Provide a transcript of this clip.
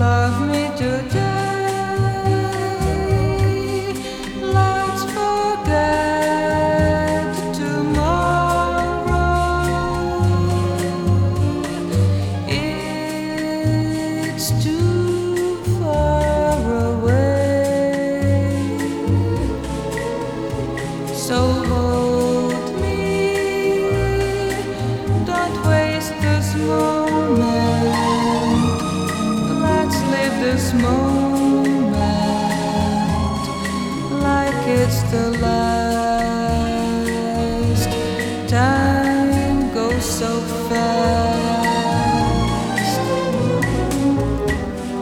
love me today. Let's forget tomorrow. It's too far away. So hold me, don't waste this moment. Let's live this moment like it's the last.